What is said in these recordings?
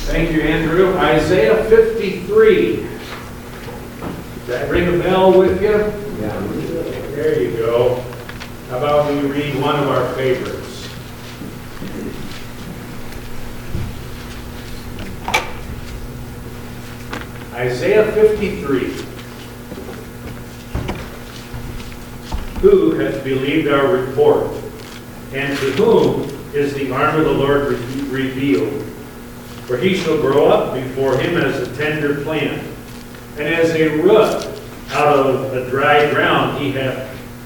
Thank you, Andrew. Isaiah 53. Does that ring a bell with you? Yeah. There you go. How about we read one of our favorites? Isaiah 53. Who has believed our report? And to whom is the arm of the Lord revealed? For he shall grow up before him as a tender plant, and as a root out of a dry ground. He hath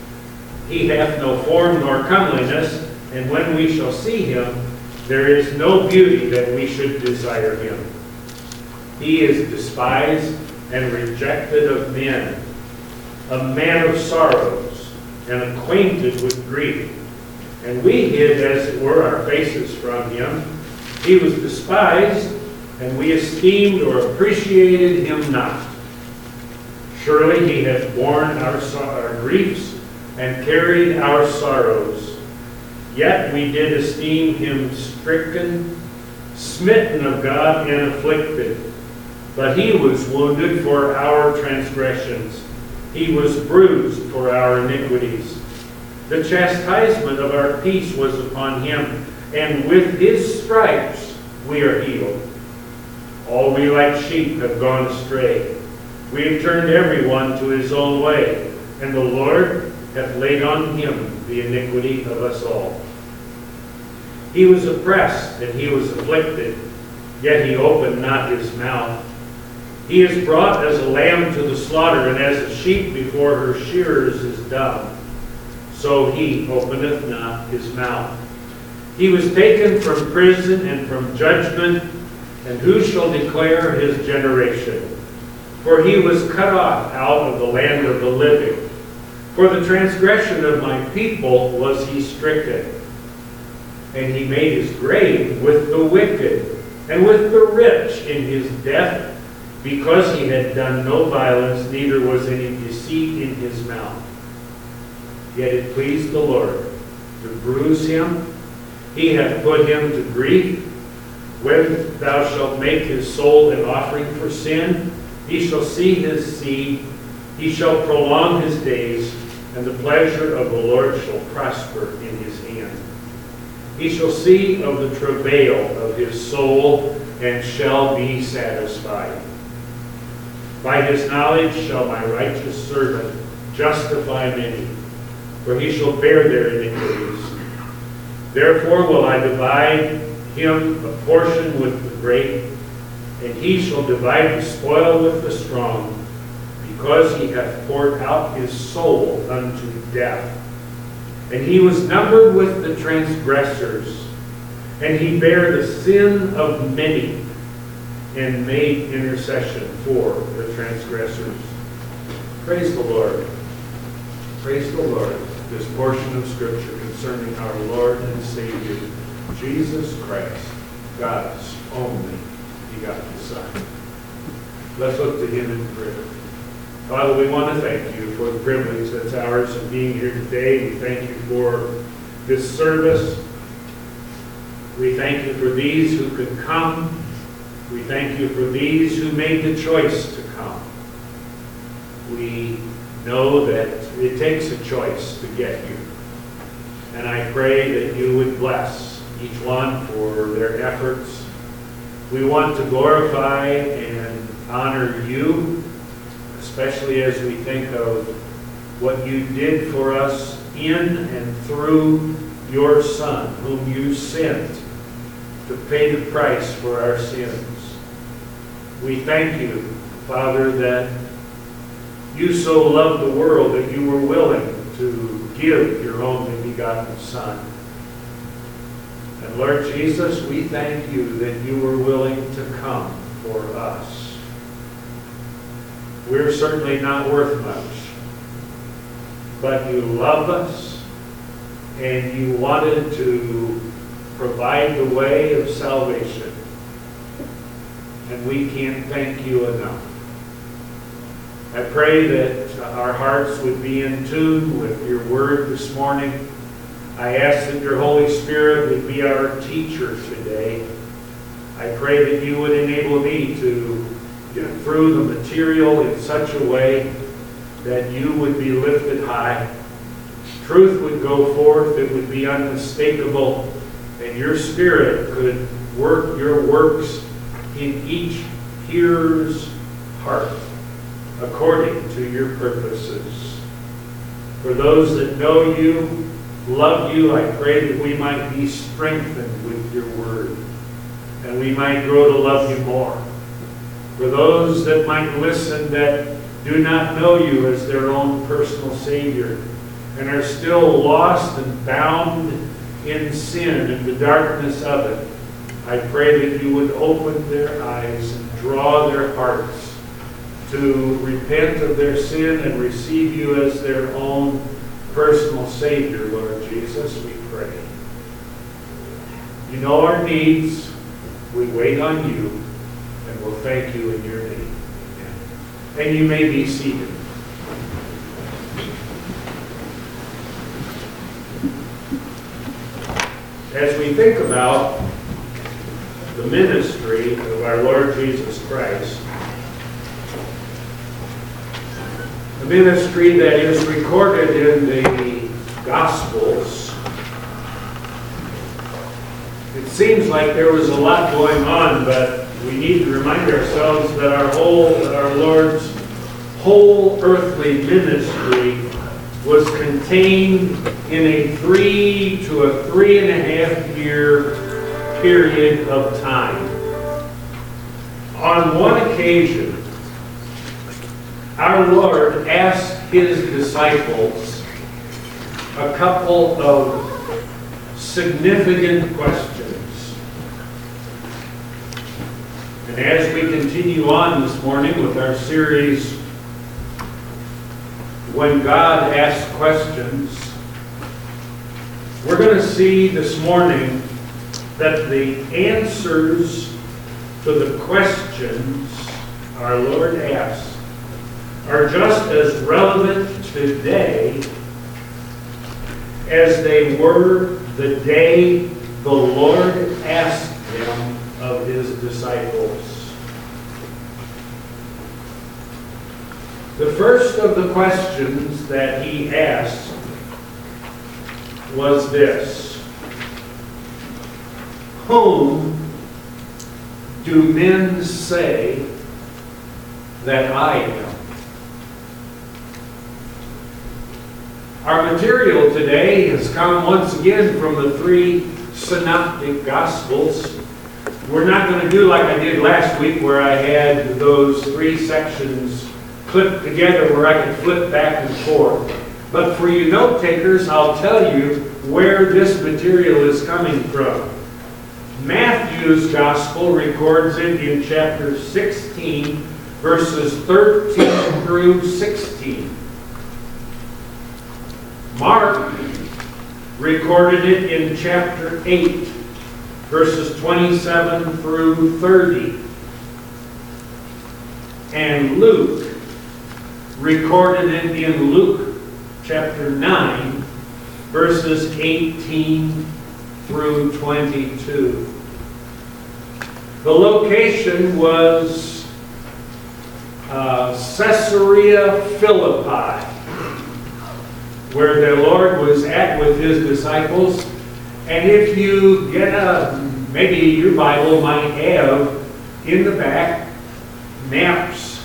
no form nor comeliness, and when we shall see him, there is no beauty that we should desire him. He is despised and rejected of men, a man of sorrows, and acquainted with grief. And we hid, as it were, our faces from him. He was despised, and we esteemed or appreciated him not. Surely he hath borne our griefs and carried our sorrows. Yet we did esteem him stricken, smitten of God, and afflicted. But he was wounded for our transgressions. He was bruised for our iniquities. The chastisement of our peace was upon him, and with his stripes we are healed. All we like sheep have gone astray. We have turned everyone to his own way, and the Lord hath laid on him the iniquity of us all. He was oppressed, and he was afflicted, yet he opened not his mouth. He is brought as a lamb to the slaughter, and as a sheep before her shearers is dumb. So he openeth not his mouth. He was taken from prison and from judgment, and who shall declare his generation? For he was cut off out of the land of the living. For the transgression of my people was he stricken. And he made his grave with the wicked, and with the rich in his death, because he had done no violence, neither was any deceit in his mouth. Yet it pleased the Lord to bruise him. He hath put him to grief. When thou shalt make his soul an offering for sin, he shall see his seed. He shall prolong his days, and the pleasure of the Lord shall prosper in his hand. He shall see of the travail of his soul, and shall be satisfied. By his knowledge shall my righteous servant justify many, for he shall bear their iniquities. Therefore will I divide him a portion with the great, and he shall divide the spoil with the strong, because he hath poured out his soul unto death. And he was numbered with the transgressors, and he bare the sin of many, and made intercession for the transgressors. Praise the Lord. Praise the Lord. This portion of Scripture concerning our Lord and Savior, Jesus Christ, God's only begotten Son. Let's look to him in prayer. Father, we want to thank you for the privilege that's ours of being here today. We thank you for this service. We thank you for these who could come. We thank you for these who made the choice to come. We know that it takes a choice to get here. And I pray that you would bless each one for their efforts. We want to glorify and honor you, especially as we think of what you did for us in and through your Son, whom you sent to pay the price for our sins. We thank you, Father, that you so loved the world that you were willing to give your only begotten Son. And Lord Jesus, we thank you that you were willing to come for us. We're certainly not worth much, but you love us, and you wanted to provide the way of salvation. And we can't thank you enough. I pray that our hearts would be in tune with your word this morning. I ask that your Holy Spirit would be our teacher today. I pray that you would enable me to get through the material in such a way that you would be lifted high. Truth would go forth, it would be unmistakable, and your Spirit could work your works in each hearer's heart according to your purposes. For those that know you, love you, I pray that we might be strengthened with your word, and we might grow to love you more. For those that might listen that do not know you as their own personal Savior and are still lost and bound in sin and the darkness of it, I pray that you would open their eyes and draw their hearts to repent of their sin and receive you as their own personal Savior, Lord Jesus, we pray. You know our needs. We wait on you, and we'll thank you in your name. Amen. And you may be seated. As we think about the ministry of our Lord Jesus Christ, the ministry that is recorded in the Gospels, it seems like there was a lot going on, but we need to remind ourselves that our Lord's whole earthly ministry was contained in a 3 to a 3.5 year period of time. On one occasion, our Lord asked his disciples a couple of significant questions. And as we continue on this morning with our series, When God Asks Questions, we're going to see this morning that the answers to the questions our Lord asked are just as relevant today as they were the day the Lord asked them of his disciples. The first of the questions that he asked was this: whom do men say that I am? Our material today has come once again from the 3 synoptic Gospels. We're not going to do like I did last week, where I had those 3 sections clipped together where I could flip back and forth. But for you note takers, I'll tell you where this material is coming from. Matthew's Gospel records it in chapter 16, verses 13 through 16. Mark recorded it in chapter 8, verses 27 through 30. And Luke recorded it in Luke chapter 9, verses 18 through 22. The location was Caesarea Philippi, where the Lord was at with his disciples. And if you get maybe your Bible might have in the back maps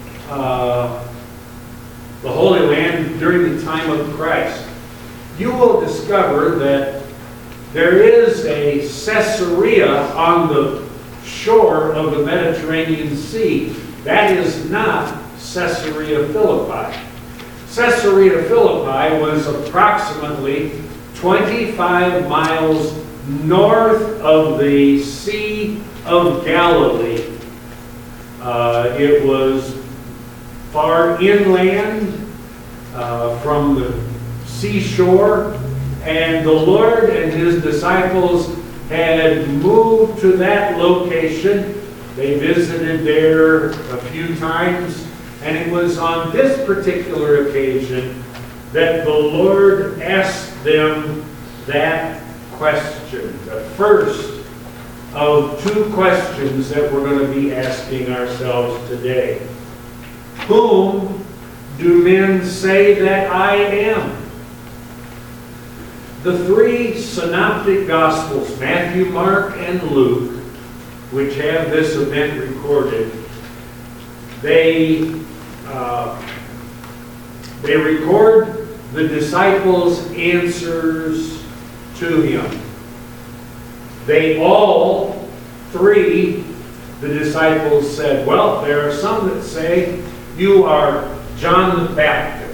the Holy Land during the time of Christ, you will discover that there is a Caesarea on the shore of the Mediterranean Sea. That is not Caesarea Philippi. Caesarea Philippi was approximately 25 miles north of the Sea of Galilee. It was far inland from the seashore, and the Lord and his disciples had moved to that location. They visited there a few times, and it was on this particular occasion that the Lord asked them that question. The first of two questions that we're going to be asking ourselves today. Whom do men say that I am? The three synoptic Gospels, Matthew, Mark, and Luke, which have this event recorded, they record the disciples' answers to him. They all three, the disciples said, well, there are some that say you are John the Baptist.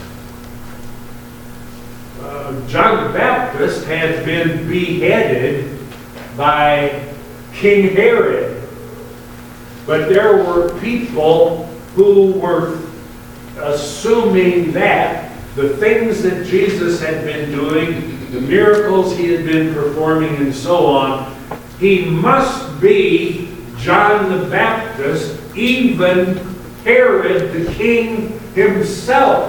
John the Baptist had been beheaded by King Herod. But there were people who were assuming that the things that Jesus had been doing, the miracles he had been performing and so on, he must be John the Baptist. Even Herod the king himself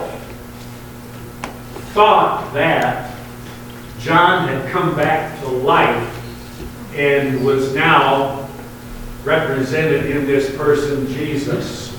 thought that John had come back to life and was now represented in this person, Jesus.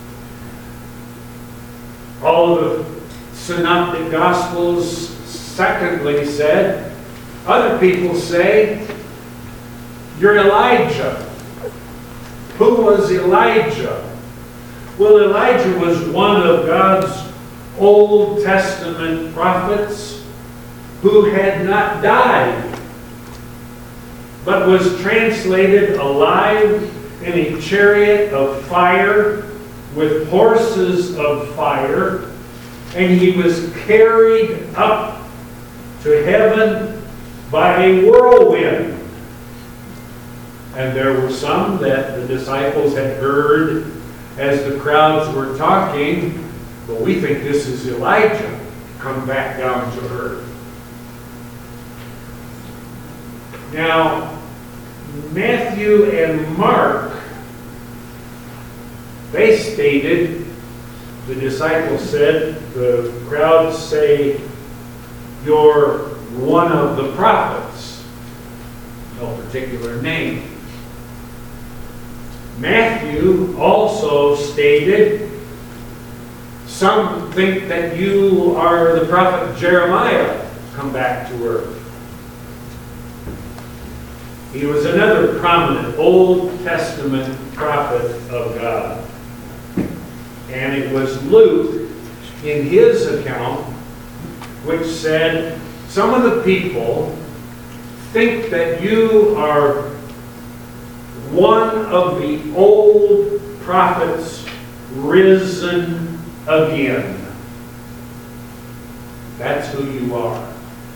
All of the synoptic Gospels, secondly, said, other people say, you're Elijah. Who was Elijah? Well, Elijah was one of God's Old Testament prophets who had not died, but was translated alive in a chariot of fire with horses of fire, and he was carried up to heaven by a whirlwind. And there were some that the disciples had heard as the crowds were talking, but we think this is Elijah come back down to earth. Now, Matthew and Mark, they stated, the disciples said, the crowds say, you're one of the prophets. No particular name. Matthew also stated, some think that you are the prophet Jeremiah come back to earth. He was another prominent Old Testament prophet of God. And it was Luke, in his account, which said, some of the people think that you are one of the old prophets risen again. That's who you are.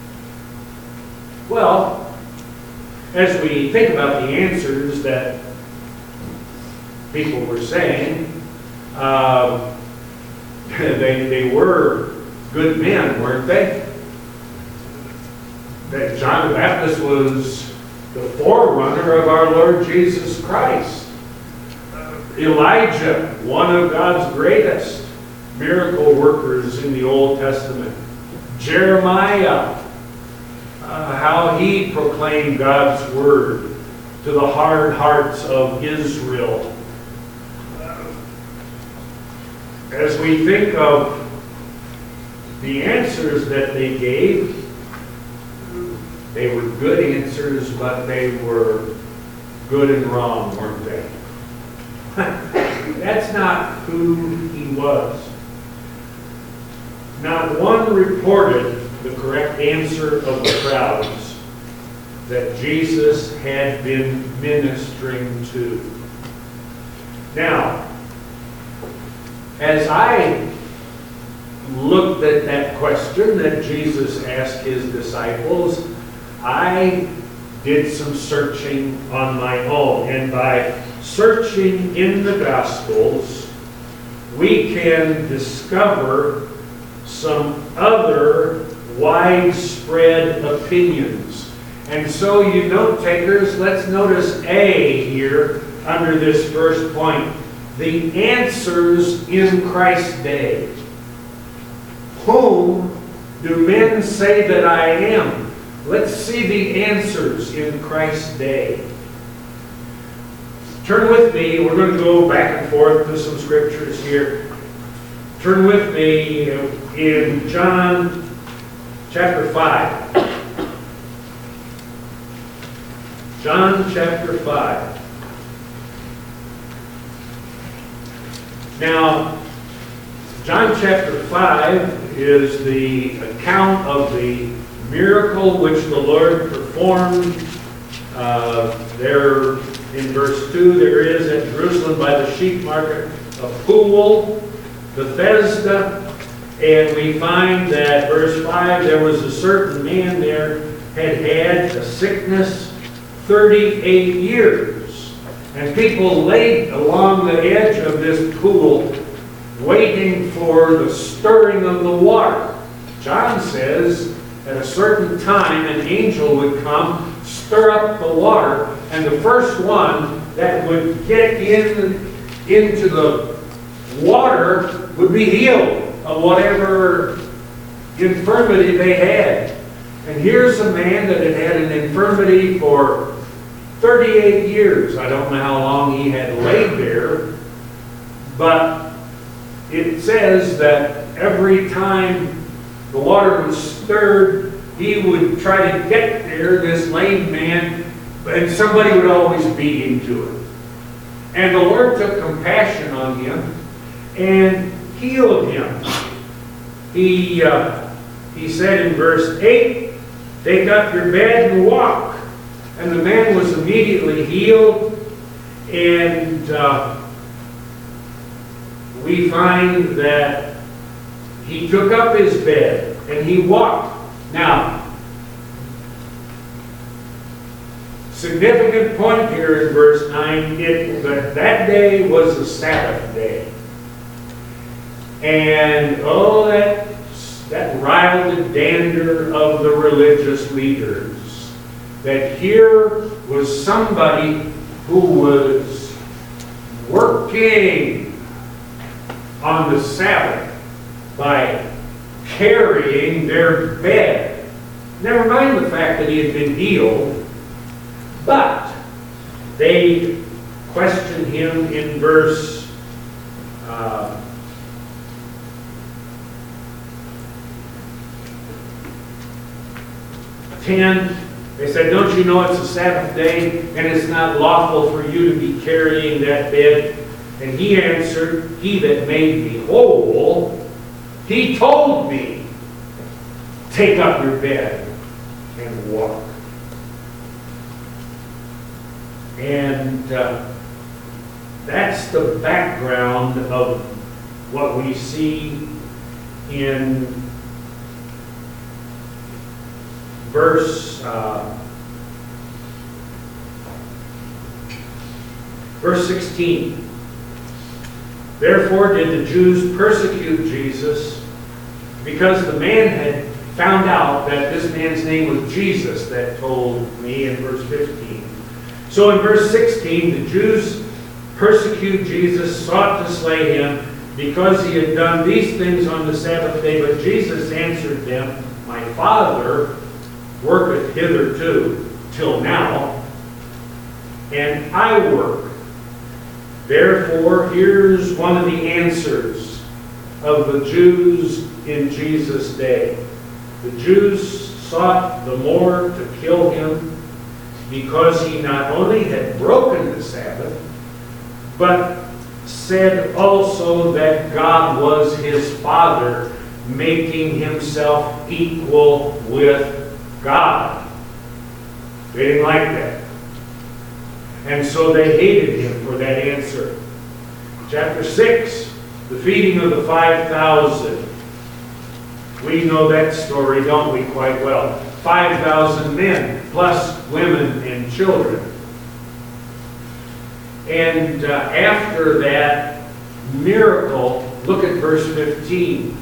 Well, as we think about the answers that people were saying, they were good men, weren't they? That John the Baptist was the forerunner of our Lord Jesus Christ. Elijah, one of God's greatest miracle workers in the Old Testament. Jeremiah, how he proclaimed God's word to the hard hearts of Israel. As we think of the answers that they gave, they were good answers, but they were good and wrong, weren't they? That's not who he was. Not one reported the correct answer of the crowds that Jesus had been ministering to. Now, as I looked at that question that Jesus asked his disciples, I did some searching on my own. And by searching in the Gospels, we can discover some other widespread opinions. And so, you note takers, let's notice A here under this first point. The answers in Christ's day. Whom do men say that I am? Let's see the answers in Christ's day. Turn with me, we're going to go back and forth to some scriptures here. Turn with me in John chapter 5. John chapter 5. Now, John chapter 5 is the account of the miracle which the Lord performed. There in verse 2, there is at Jerusalem by the sheep market a pool, Bethesda, and we find that verse 5, there was a certain man there had had a sickness 38 years. And people laid along the edge of this pool waiting for the stirring of the water. John says at a certain time an angel would come, stir up the water, and the first one that would get into the water would be healed of whatever infirmity they had. And here's a man that had had an infirmity for 38 years. I don't know how long he had laid there, but it says that every time the water was stirred, he would try to get there, this lame man, and somebody would always beat him to it. And the Lord took compassion on him and healed him. He said in verse 8, "Take up your bed and walk." And the man was immediately healed. And we find that he took up his bed and he walked. Now, significant point here in verse 9, that day was the Sabbath day. And that riled the dander of the religious leaders. That here was somebody who was working on the Sabbath by carrying their bed. Never mind the fact that he had been healed, but they questioned him in verse 10. They said, "Don't you know it's a Sabbath day and it's not lawful for you to be carrying that bed?" And he answered, "He that made me whole, he told me, take up your bed and walk." And that's the background of what we see in verse 16. "Therefore did the Jews persecute Jesus, because the man had found out that this man's name was Jesus that told me," in verse 15. So in verse 16, the Jews persecute Jesus, sought to slay him, because he had done these things on the Sabbath day. But Jesus answered them, "My Father worketh hitherto till now, and I work." Therefore, here's one of the answers of the Jews in Jesus' day. The Jews sought the more to kill him because he not only had broken the Sabbath, but said also that God was his Father, making himself equal with God. They didn't like that. And so they hated him for that answer. Chapter 6, the feeding of the 5,000. We know that story, don't we, quite well. 5,000 men, plus women and children. And after that miracle, look at verse 14.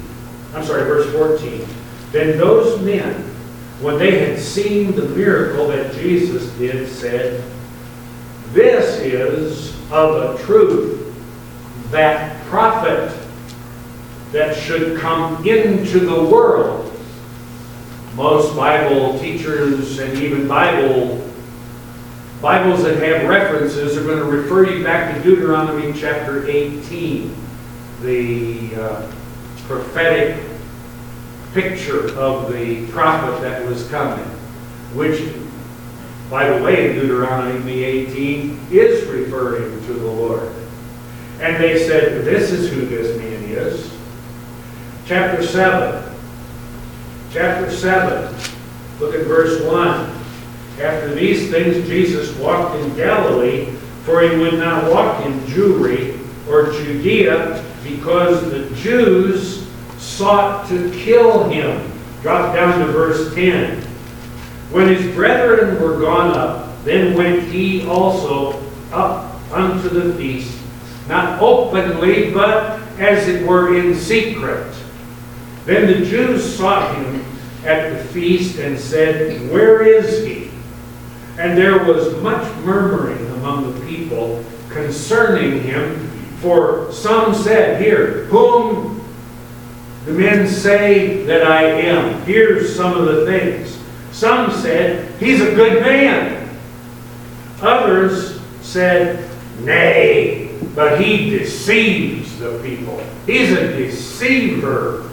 "Then those men, when they had seen the miracle that Jesus did, said, This is of a truth that prophet that should come into the world." Most Bible teachers and even Bible Bibles that have references are going to refer you back to Deuteronomy chapter 18, the prophetic picture of the prophet that was coming, which, by the way, in Deuteronomy 18 is referring to the Lord. And they said, this is who this man is. Chapter 7. Chapter 7. Look at verse 1. After these things, Jesus walked in Galilee, for he would not walk in Jewry or Judea, because the Jews sought to kill him. Drop down to verse 10. When his brethren were gone up, then went he also up unto the feast, not openly, but as it were in secret. Then the Jews sought him at the feast and said, where is he? And there was much murmuring among the people concerning him, for some said, here, whom the men say that I am. Here's some of the things. Some said, he's a good man. Others said, nay, but he deceives the people. He's a deceiver.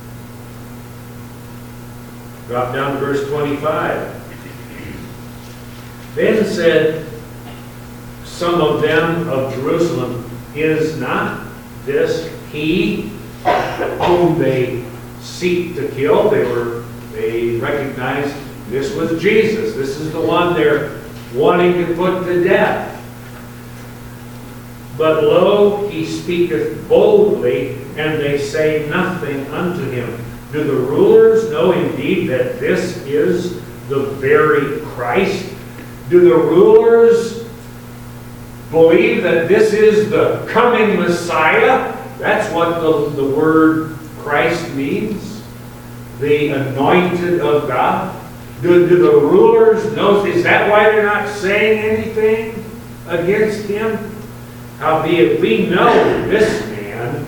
Drop down to verse 25. Then said some of them of Jerusalem, is not this he whom they seek to kill? They recognized this was Jesus. This is the one they're wanting to put to death. But lo, he speaketh boldly, and they say nothing unto him. Do the rulers know indeed that this is the very Christ? Do the rulers believe that this is the coming Messiah? That's what the word Christ means. The anointed of God. Do the rulers know? Is that why they're not saying anything against him? Howbeit we know this man,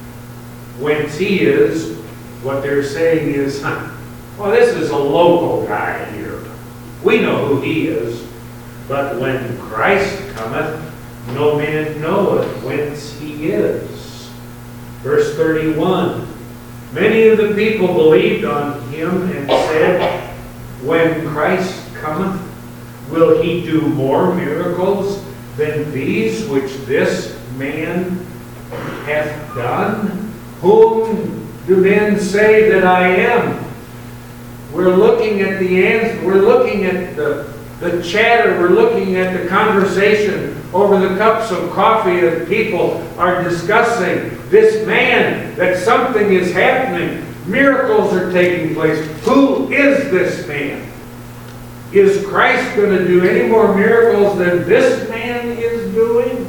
whence he is. What they're saying is, well, this is a local guy here. We know who he is. But when Christ cometh, no man knoweth whence he is. Verse 31. Many of the people believed on him and said, when Christ cometh, will he do more miracles than these which this man hath done? Whom do men say that I am? We're looking at the answer. We're looking at the chatter. We're looking at the conversation over the cups of coffee as people are discussing this man, that something is happening. Miracles are taking place. Who is this man? Is Christ going to do any more miracles than this man is doing?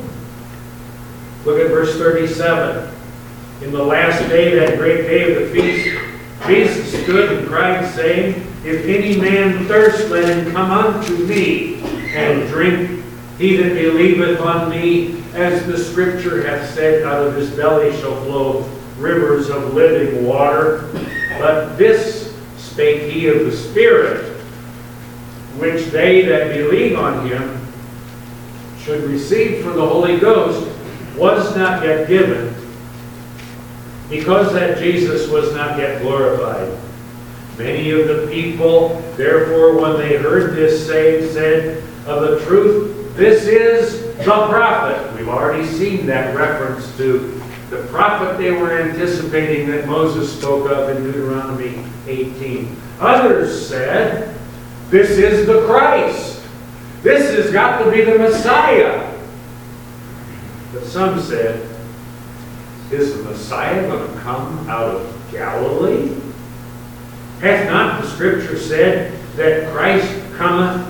Look at verse 37. In the last day, that great day of the feast, Jesus stood and cried, saying, if any man thirst, let him come unto me and drink. He that believeth on me, as the Scripture hath said, out of his belly shall flow rivers of living water. But this spake he of the Spirit, which they that believe on him should receive, for the Holy Ghost was not yet given, because that Jesus was not yet glorified. Many of the people, therefore, when they heard this saying, said, of the truth, this is the prophet. We've already seen that reference to the prophet they were anticipating that Moses spoke of in Deuteronomy 18. Others said, this is the Christ. This has got to be the Messiah. But some said, is the Messiah going to come out of Galilee? Hath not the Scripture said that Christ cometh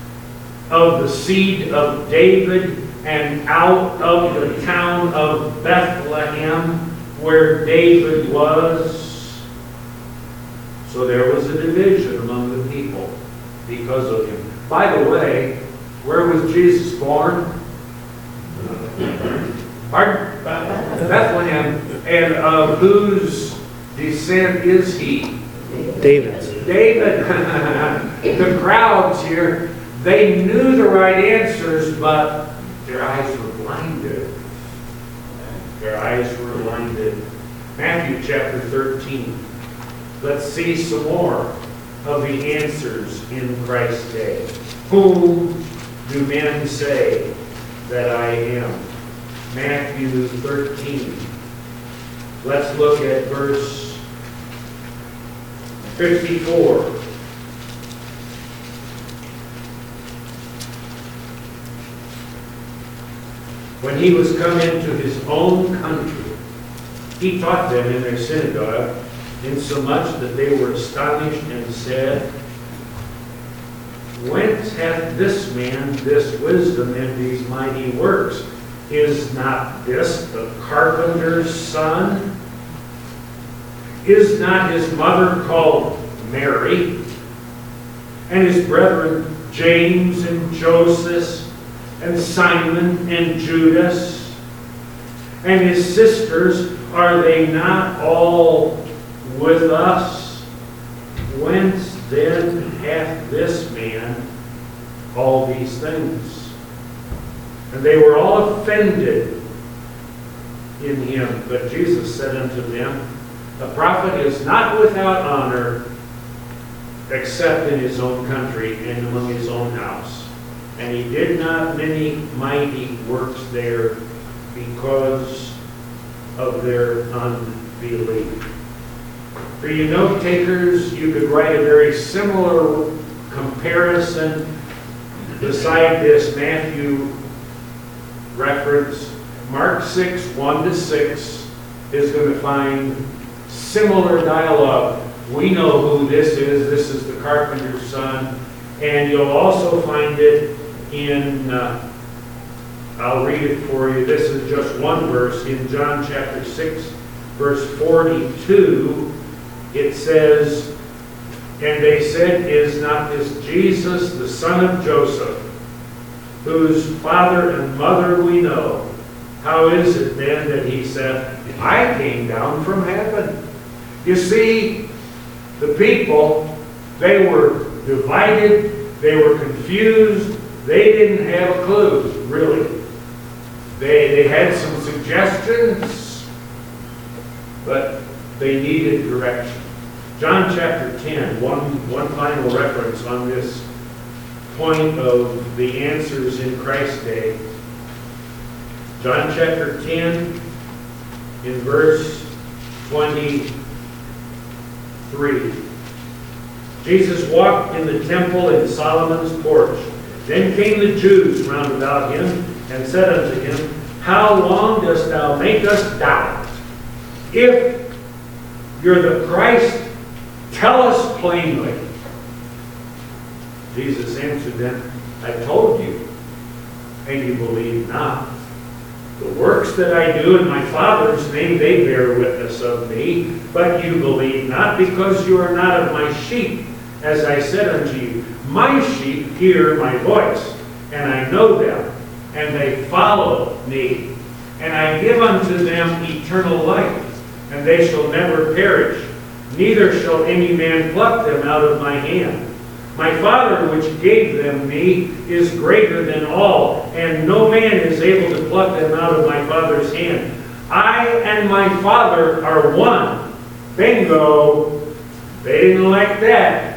of the seed of David and out of the town of Bethlehem where David was? So there was a division among the people because of him. By the way, where was Jesus born? Pardon? Bethlehem. And of whose descent is he? David's. David. The crowds here, They knew the right answers, but their eyes were blinded. Their eyes were blinded. Matthew chapter 13. Let's see some more of the answers in Christ's day. Whom do men say that I am? Matthew 13. Let's look at verse 54. When he was come into his own country, he taught them in their synagogue, insomuch that they were astonished and said, Whence hath this man this wisdom and these mighty works? Is not this the carpenter's son? Is not his mother called Mary? And his brethren James and Joseph and Simon and Judas? And his sisters, are they not all with us? Whence then hath this man all these things? And they were all offended in him. But Jesus said unto them, A prophet is not without honor, except in his own country and among his own house. And he did not many mighty works there because of their unbelief. For you note takers, you could write a very similar comparison beside this Matthew reference. Mark 6, 1-6 is going to find similar dialogue. We know who this is. This is the carpenter's son. And you'll also find it in, I'll read it for you. This is just one verse. In John chapter 6, verse 42, it says, And they said, Is not this Jesus, the son of Joseph, whose father and mother we know? How is it then that he said, I came down from heaven? You see, the people, they were divided, they were confused, they didn't have a clue, really. They had some suggestions, but they needed direction. John chapter 10, one final reference on this point of the answers in Christ's day. John chapter 10, in verse 23. Jesus walked in the temple in Solomon's porch. Then came the Jews round about him, and said unto him, How long dost thou make us doubt? If you're the Christ, tell us plainly. Jesus answered them, I told you, and you believe not. The works that I do in my Father's name, they bear witness of me, but you believe not, because you are not of my sheep. As I said unto you, my sheep hear my voice, and I know them, and they follow me. And I give unto them eternal life, and they shall never perish, neither shall any man pluck them out of my hand. My Father which gave them me is greater than all, and no man is able to pluck them out of my Father's hand. I and my Father are one. Bingo! They didn't like that.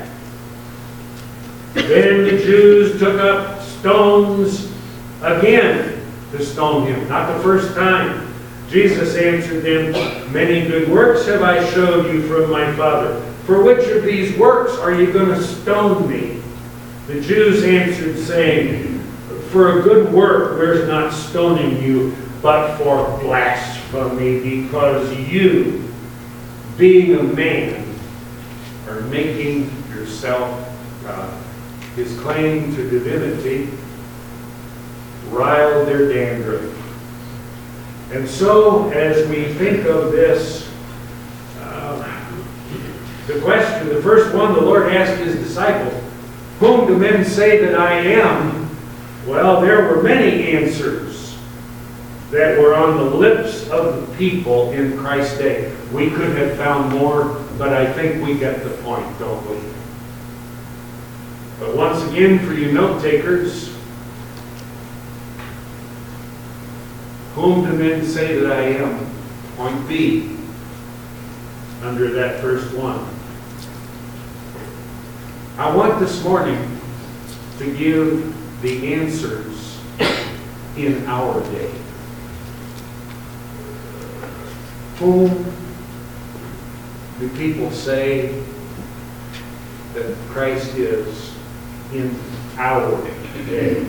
Then the Jews took up stones again to stone him. Not the first time. Jesus answered them, Many good works have I showed you from my Father. For which of these works are you going to stone me? The Jews answered, saying, For a good work we're not stoning you, but for blasphemy, because you, being a man, are making yourself God. His claim to divinity riled their dandruff. And so, as we think of this, the question, the first one the Lord asked his disciples, Whom do men say that I am? Well, there were many answers that were on the lips of the people in Christ's day. We could have found more, but I think we get the point, don't we? But once again, for you note takers, whom do men say that I am? Point B, under that first one. I want this morning to give the answers in our day. Whom do people say that Christ is in our day?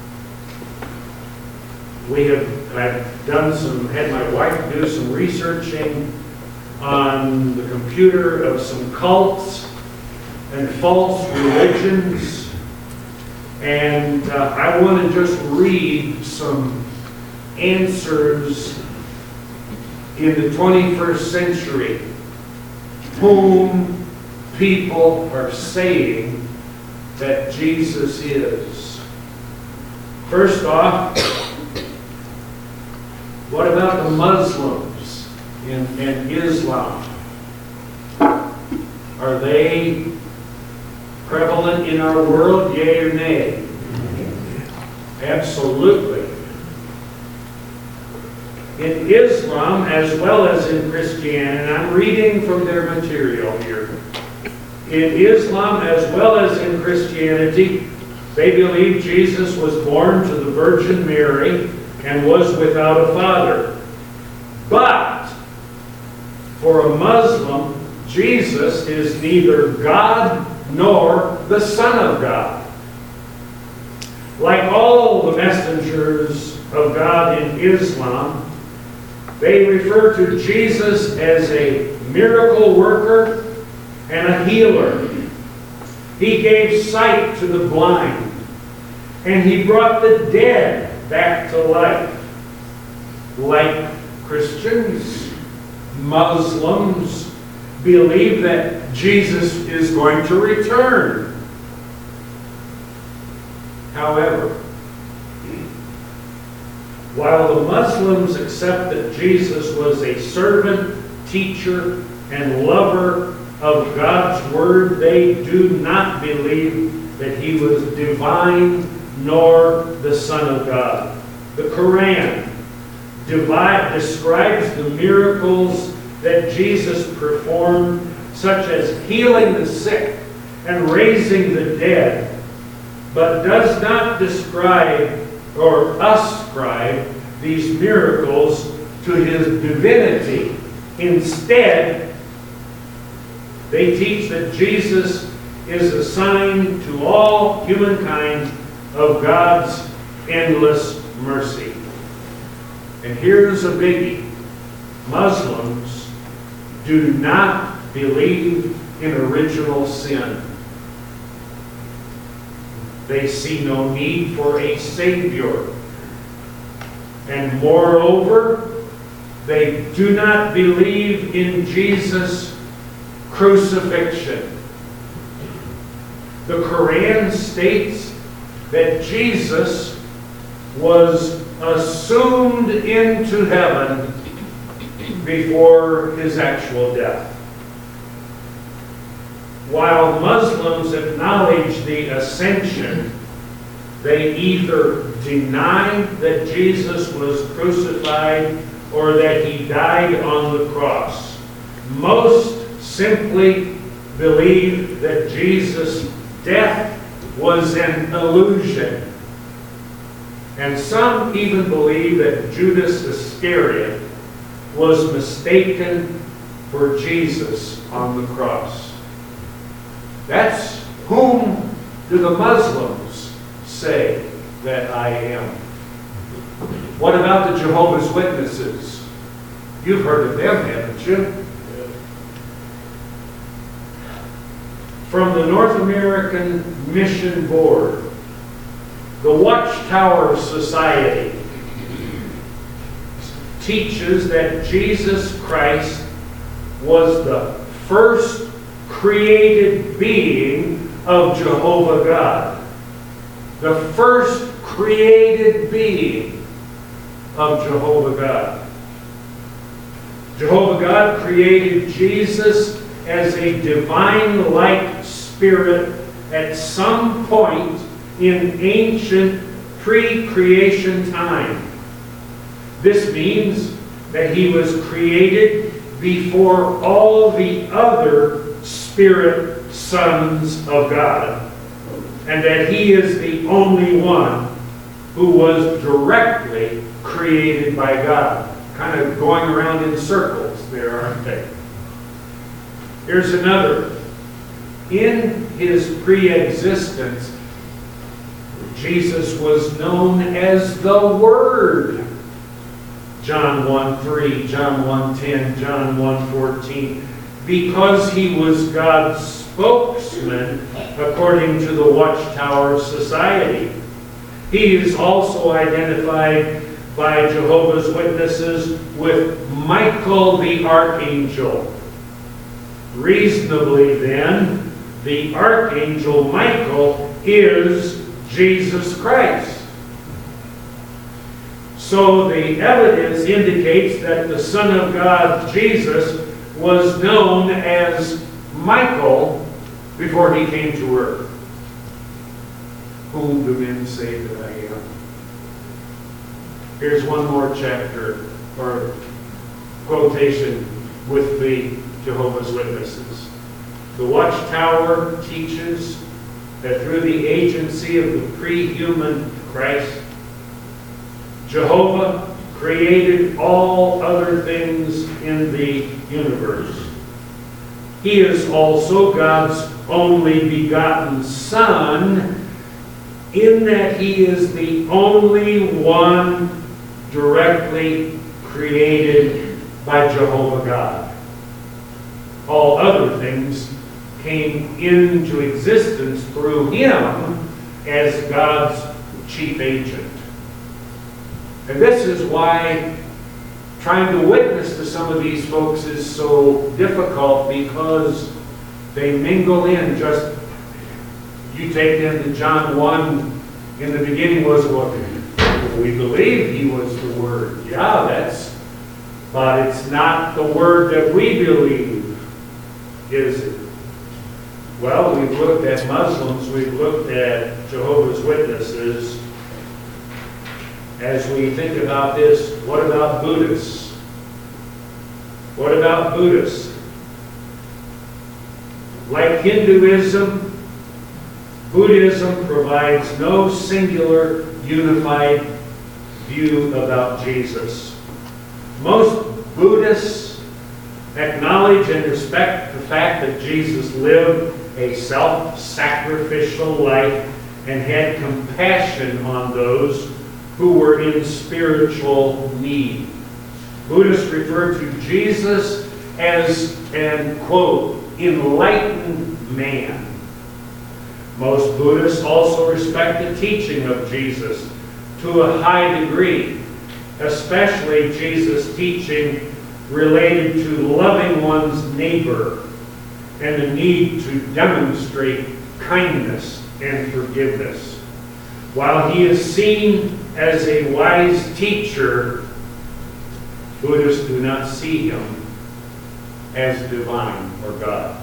I've had my wife do some researching on the computer of some cults and false religions, and I want to just read some answers in the 21st century whom people are saying that Jesus is. First off, what about the Muslims and Islam? Are they prevalent in our world, yea or nay? Absolutely. In Islam, as well as in Christianity, and I'm reading from their material here. In Islam, as well as in Christianity, they believe Jesus was born to the Virgin Mary and was without a father. But for a Muslim, Jesus is neither God nor the Son of God. Like all the messengers of God in Islam, they refer to Jesus as a miracle worker and a healer. He gave sight to the blind, and he brought the dead back to life. Like Christians, Muslims believe that Jesus is going to return. However, while the Muslims accept that Jesus was a servant, teacher, and lover of God's Word, they do not believe that he was divine nor the Son of God. The Quran describes the miracles that Jesus performed, such as healing the sick and raising the dead, but does not describe or ascribe these miracles to his divinity. Instead, they teach that Jesus is a sign to all humankind of God's endless mercy. And here's a biggie. Muslims do not believe in original sin. They see no need for a Savior. And moreover, they do not believe in Jesus' crucifixion. The Quran states that Jesus was assumed into heaven before his actual death. While Muslims acknowledge the ascension, they either deny that Jesus was crucified or that he died on the cross. Most simply believe that Jesus' death was an illusion. And some even believe that Judas Iscariot was mistaken for Jesus on the cross. That's whom do the Muslims say that I am. What about the Jehovah's Witnesses? You've heard of them, haven't you? From the North American Mission Board, the Watchtower Society teaches that Jesus Christ was the first created being of Jehovah God. The first created being of Jehovah God. Jehovah God created Jesus as a divine-like spirit at some point in ancient pre-creation time. This means that he was created before all the other spirit sons of God, and that he is the only one who was directly created by God. Kind of going around in circles there, aren't they? Here's another. In his pre-existence, Jesus was known as the Word. John 1:3, John 1:10, John 1:14. Because he was God's spokesman according to the Watchtower Society. He is also identified by Jehovah's Witnesses with Michael the Archangel. Reasonably then, the Archangel Michael is Jesus Christ. So the evidence indicates that the Son of God, Jesus, was known as Michael before he came to earth. Whom do men say that I am? Here's one more chapter or quotation with the Jehovah's Witnesses. The Watchtower teaches that through the agency of the pre-human Christ, Jehovah created all other things in the universe. He is also God's only begotten Son, in that he is the only one directly created by Jehovah God. All other things came into existence through him as God's chief agent. And this is why trying to witness to some of these folks is so difficult, because they mingle in just, you take them to John 1, in the beginning was what? We believe he was the Word. Yeah, but it's not the Word that we believe, is it? Well, we've looked at Muslims, we've looked at Jehovah's Witnesses. As we think about this, what about Buddhists? What about Buddhists? Like Hinduism, Buddhism provides no singular, unified view about Jesus. Most Buddhists acknowledge and respect the fact that Jesus lived a self-sacrificial life and had compassion on those who were in spiritual need. Buddhists refer to Jesus as an, quote, enlightened man. Most Buddhists also respect the teaching of Jesus to a high degree, especially Jesus' teaching related to loving one's neighbor and the need to demonstrate kindness and forgiveness. While he is seen as a wise teacher, Buddhists do not see him as divine or God.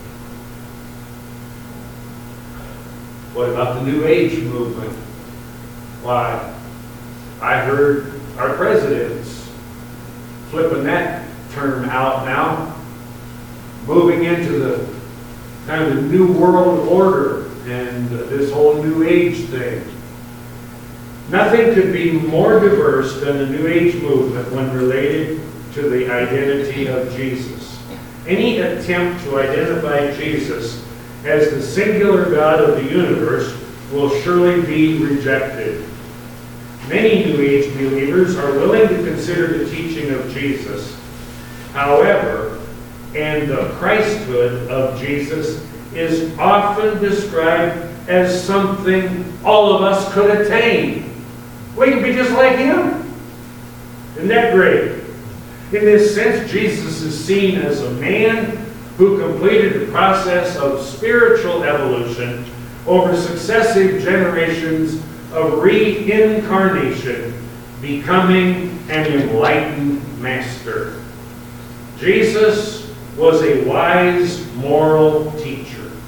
What about the New Age movement? Why, I heard our president's flipping that term out now, moving into the kind of the New World Order and this whole New Age thing. Nothing could be more diverse than the New Age movement when related to the identity of Jesus. Any attempt to identify Jesus as the singular God of the universe will surely be rejected. Many New Age believers are willing to consider the teaching of Jesus. However, and the Christhood of Jesus is often described as something all of us could attain. We can be just like him. Isn't that great? In this sense, Jesus is seen as a man who completed the process of spiritual evolution over successive generations of reincarnation, becoming an enlightened master. Jesus was a wise moral teacher.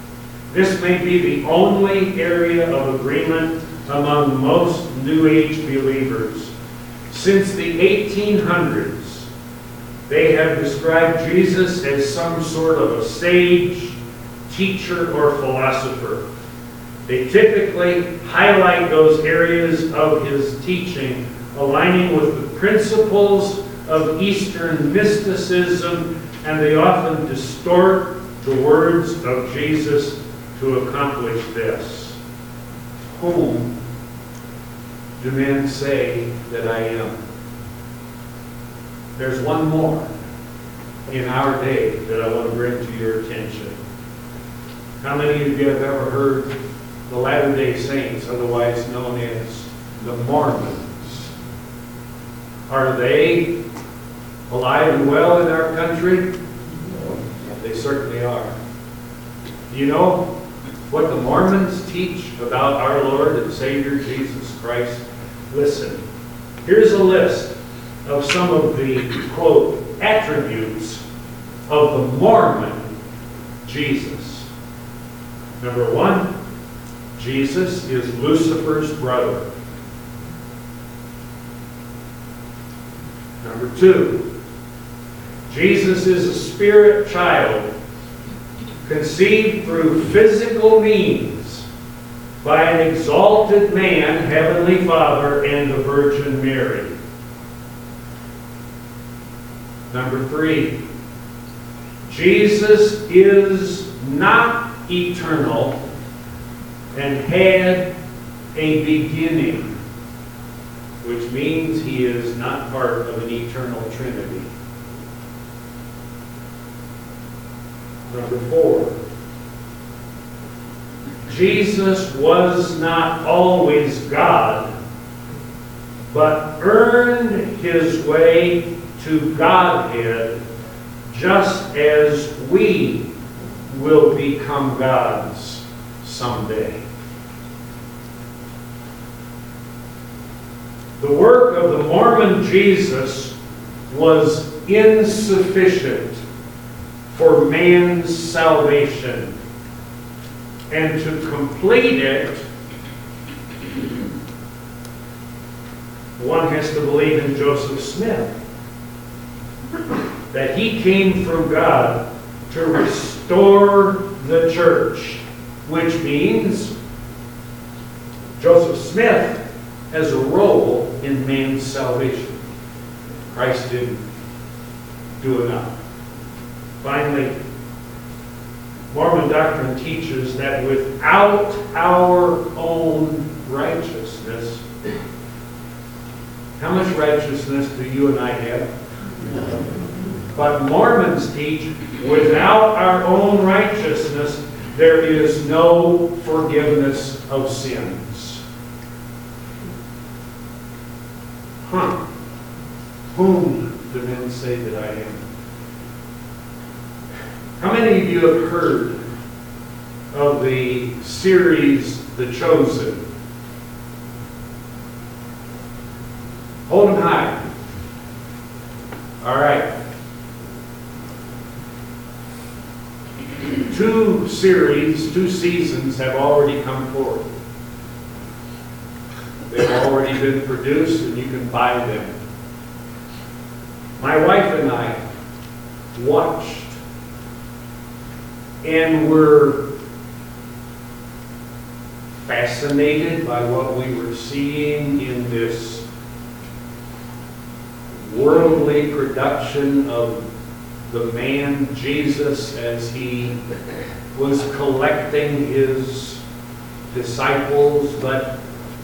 This may be the only area of agreement among most New Age believers. Since the 1800s, they have described Jesus as some sort of a sage, teacher, or philosopher. They typically highlight those areas of his teaching aligning with the principles of Eastern mysticism, and they often distort the words of Jesus to accomplish this. Whom do men say that I am? There's one more in our day that I want to bring to your attention. How many of you have ever heard the Latter-day Saints, otherwise known as the Mormons? Are they alive and well in our country? They certainly are. Do you know what the Mormons teach about our Lord and Savior Jesus Christ? Listen, here's a list of some of the, quote, attributes of the Mormon Jesus. Number one, Jesus is Lucifer's brother. Number two, Jesus is a spirit child conceived through physical means by an exalted man, Heavenly Father, and the Virgin Mary. Number three, Jesus is not eternal and had a beginning, which means he is not part of an eternal Trinity. Number four, Jesus was not always God, but earned his way to Godhead just as we will become gods someday. The work of the Mormon Jesus was insufficient for man's salvation. And to complete it, one has to believe in Joseph Smith, that he came from God to restore the church, which means Joseph Smith has a role in man's salvation. Christ didn't do enough. Finally, Mormon doctrine teaches that without our own righteousness, how much righteousness do you and I have? But Mormons teach without our own righteousness, there is no forgiveness of sins. Whom do men say that I am? How many of you have heard of the series The Chosen? Hold them high. All right. 2 seasons have already come forth. They've already been produced and you can buy them. My wife and I watched and were fascinated by what we were seeing in this worldly production of the man Jesus as he was collecting his disciples. But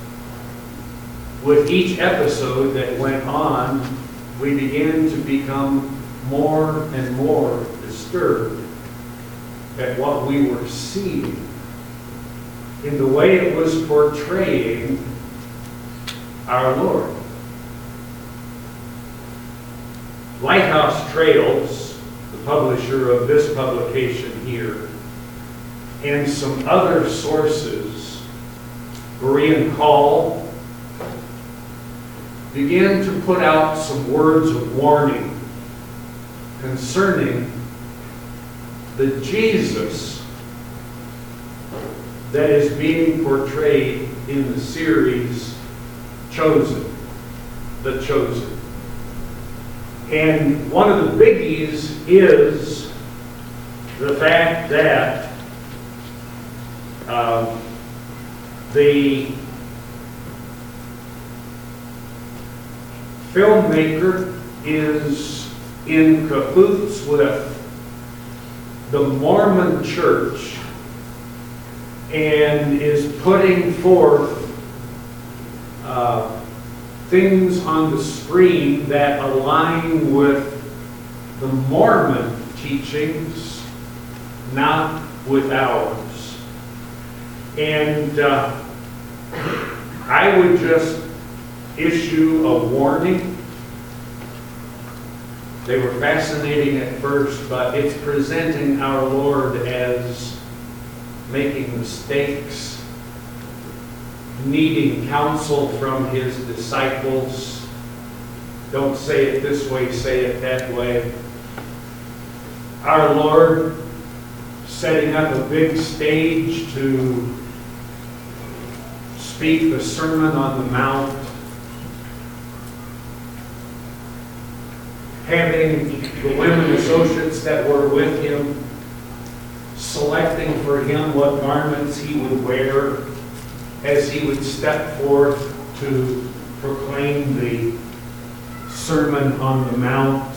with each episode that went on, we began to become more and more disturbed at what we were seeing in the way it was portraying our Lord. Lighthouse Trails, the publisher of this publication here, and some other sources, Berean Call, began to put out some words of warning concerning the Jesus that is being portrayed in the series Chosen, The Chosen. And one of the biggies is the fact that the filmmaker is in cahoots with the Mormon Church and is putting forth things on the screen that align with the Mormon teachings, not with ours. And I would just issue a warning. They were fascinating at first, but it's presenting our Lord as making mistakes, needing counsel from his disciples. Don't say it this way, say it that way. Our Lord setting up a big stage to speak the Sermon on the Mount, having the women associates that were with him selecting for him what garments he would wear as he would step forth to proclaim the Sermon on the Mount.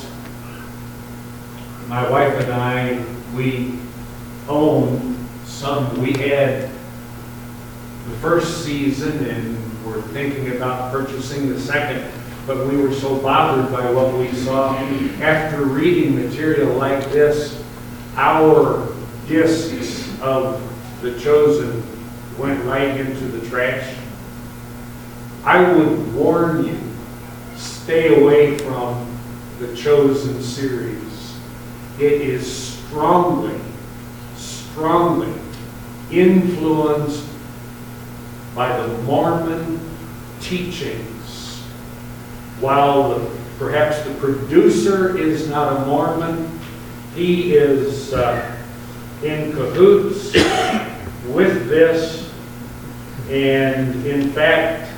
My wife and I, we own some. We had the first season and were thinking about purchasing the second, but we were so bothered by what we saw. After reading material like this, our discs of The Chosen went right into the trash. I would warn you, stay away from the Chosen series. It is strongly influenced by the Mormon teachings. While perhaps the producer is not a Mormon, he is in cahoots with this. And in fact,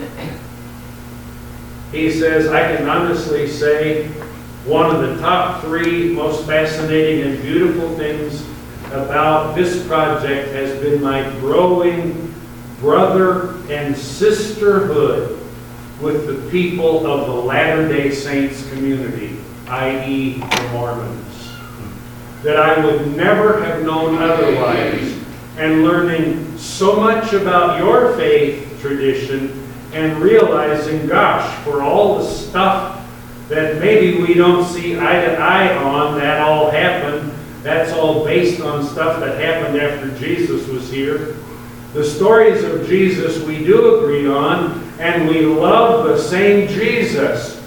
he says, I can honestly say one of the top 3 most fascinating and beautiful things about this project has been my growing brother and sisterhood with the people of the Latter-day Saints community, i.e. the Mormons, that I would never have known otherwise, and learning so much about your faith tradition and realizing, gosh, for all the stuff that maybe we don't see eye to eye on, that all happened. That's all based on stuff that happened after Jesus was here. The stories of Jesus we do agree on, and we love the same Jesus.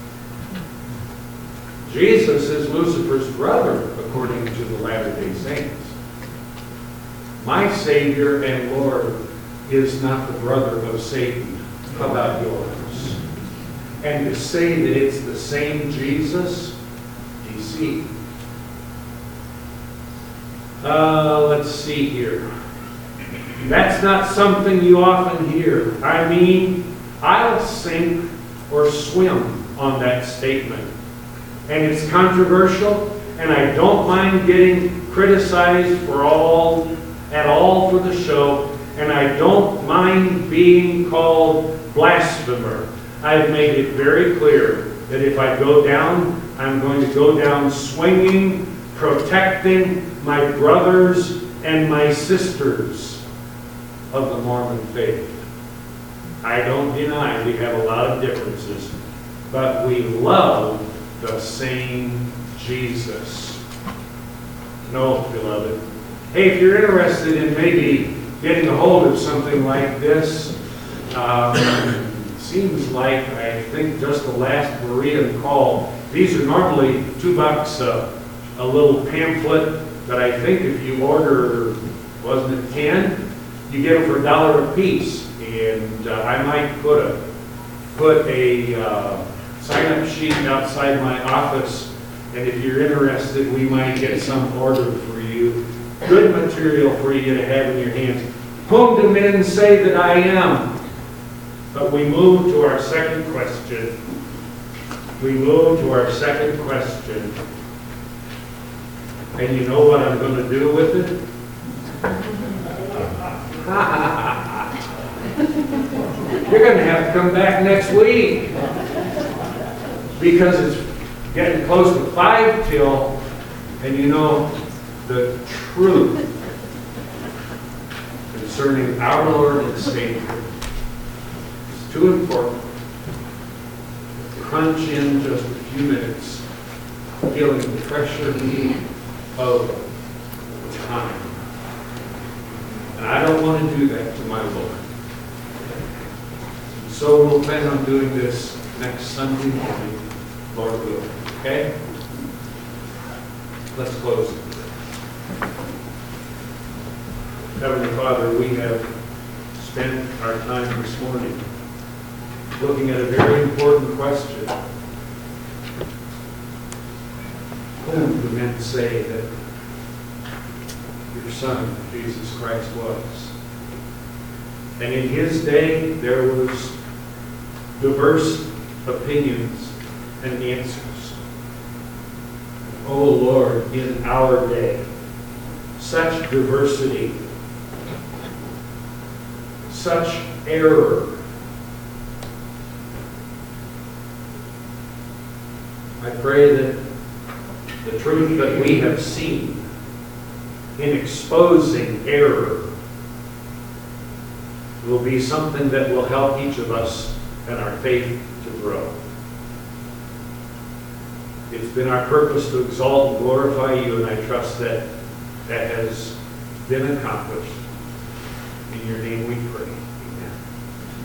Jesus is Lucifer's brother, according to the Latter-day Saints. My Savior and Lord is not the brother of Satan. How about yours? And to say that it's the same Jesus, deceit. Let's see here. That's not something you often hear. I mean, I'll sink or swim on that statement. And it's controversial, and I don't mind getting criticized at all for the show, and I don't mind being called blasphemer. I've made it very clear that if I go down, I'm going to go down swinging, protecting my brothers and my sisters of the Mormon faith. I don't deny we have a lot of differences, but we love the same Jesus. No, beloved. Hey, if you're interested in maybe getting a hold of something like this, seems like, I think, just the last Berean call. These are normally $2 a little pamphlet, but I think if you order, wasn't it 10? You get them for $1 a piece. And I might put a sign-up sheet outside my office, and if you're interested, we might get some ordered for you. Good material for you to have in your hands. Whom do men say that I am? But we move to our second question. We move to our second question. And you know what I'm going to do with it? You're going to have to come back next week. Because it's getting close to 5 till, and you know, the truth concerning our Lord and Savior is too important to crunch in just a few minutes, feeling the pressure of time. And I don't want to do that to my Lord. So we'll plan on doing this next Sunday morning, Lord willing. Okay? Let's close. Heavenly Father, we have spent our time this morning looking at a very important question. Whom do men say that your Son, Jesus Christ, was? And in his day, there was diverse opinions and answers. Oh Lord, in our day, such diversity, such error. I pray that the truth that we have seen in exposing error will be something that will help each of us and our faith to grow. It's been our purpose to exalt and glorify you, and I trust that that has been accomplished. In your name we pray.